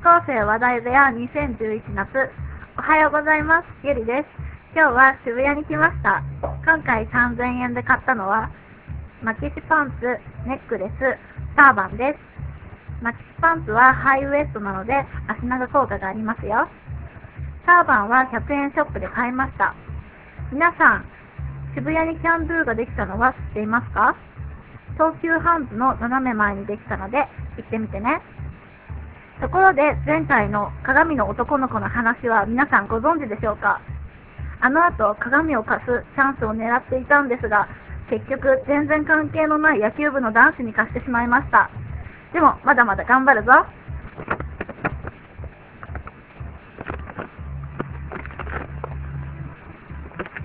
校生話題部屋2011夏。おはようございます。ゆりです。今日は渋谷に来ました。今回3000円で買ったのは、マキシパンツ、ネックレス、ターバンです。マキシパンツはハイウエストなので足長効果がありますよ。ターバンは100円ショップで買いました。皆さん、渋谷にキャンドゥができたのは知っていますか？東急ハンズの斜め前にできたので行ってみてね。ところで前回の鏡の男の子の話は皆さんご存知でしょうか？あの後鏡を貸すチャンスを狙っていたんですが、結局全然関係のない野球部の男子に貸してしまいました。でもまだまだ頑張るぞ。